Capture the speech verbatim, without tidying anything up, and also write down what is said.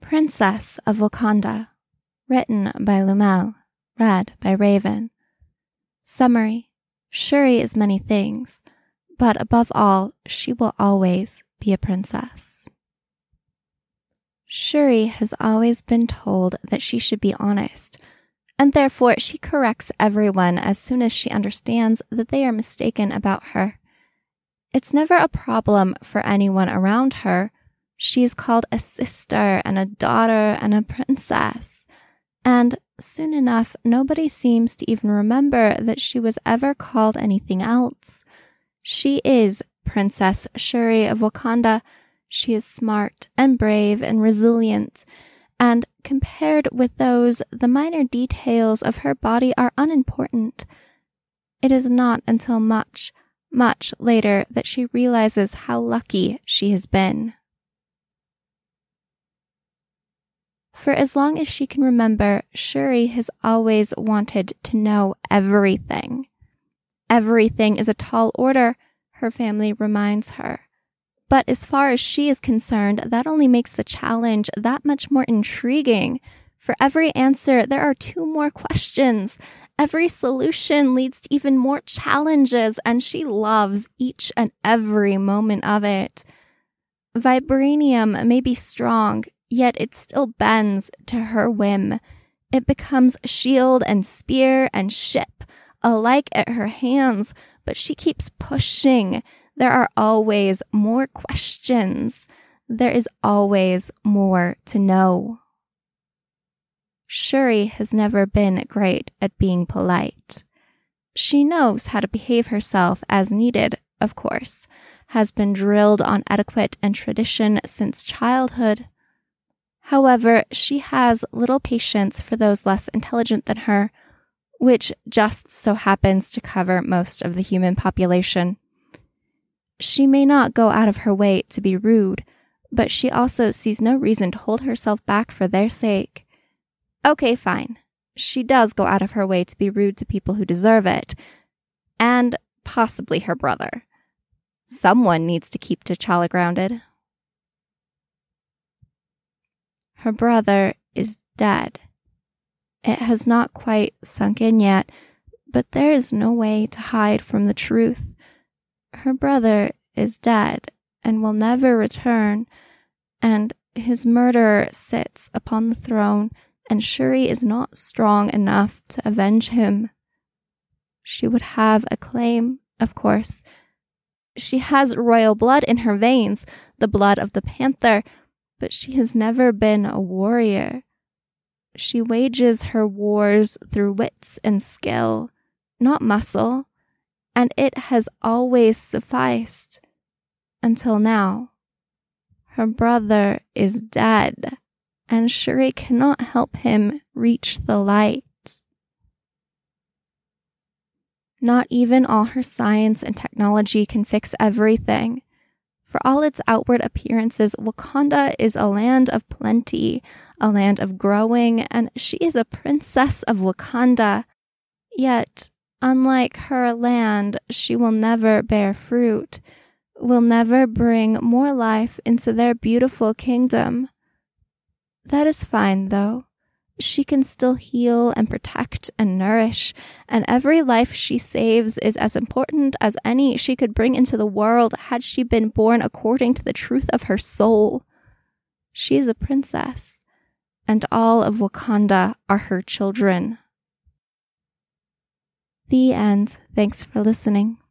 Princess of Wakanda, written by Lumel, read by Raven. Summary: Shuri is many things, but above all, she will always be a princess. Shuri has always been told that she should be honest, and therefore she corrects everyone as soon as she understands that they are mistaken about her. It's never a problem for anyone around her. She is called a sister and a daughter and a princess. And soon enough, nobody seems to even remember that she was ever called anything else. She is Princess Shuri of Wakanda. She is smart and brave and resilient. And compared with those, the minor details of her body are unimportant. It is not until much, much later that she realizes how lucky she has been. For as long as she can remember, Shuri has always wanted to know everything. Everything is a tall order, her family reminds her. But as far as she is concerned, that only makes the challenge that much more intriguing. For every answer, there are two more questions. Every solution leads to even more challenges, and she loves each and every moment of it. Vibranium may be strong, yet it still bends to her whim. It becomes shield and spear and ship, alike at her hands, but she keeps pushing. There are always more questions. There is always more to know. Shuri has never been great at being polite. She knows how to behave herself as needed, of course, has been drilled on etiquette and tradition since childhood. However, she has little patience for those less intelligent than her, which just so happens to cover most of the human population. She may not go out of her way to be rude, but she also sees no reason to hold herself back for their sake. Okay, fine. She does go out of her way to be rude to people who deserve it, and possibly her brother. Someone needs to keep T'Challa grounded. Her brother is dead. It has not quite sunk in yet, but there is no way to hide from the truth. Her brother is dead and will never return, and his murderer sits upon the throne, and Shuri is not strong enough to avenge him. She would have a claim, of course. She has royal blood in her veins, the blood of the Panther, but she has never been a warrior. She wages her wars through wits and skill, not muscle, and it has always sufficed. Until now. Her brother is dead, and Shuri cannot help him reach the light. Not even all her science and technology can fix everything. For all its outward appearances, Wakanda is a land of plenty, a land of growing, and she is a princess of Wakanda. Yet, unlike her land, she will never bear fruit, will never bring more life into their beautiful kingdom. That is fine, though. She can still heal and protect and nourish, and every life she saves is as important as any she could bring into the world had she been born according to the truth of her soul. She is a princess, and all of Wakanda are her children. The end. Thanks for listening.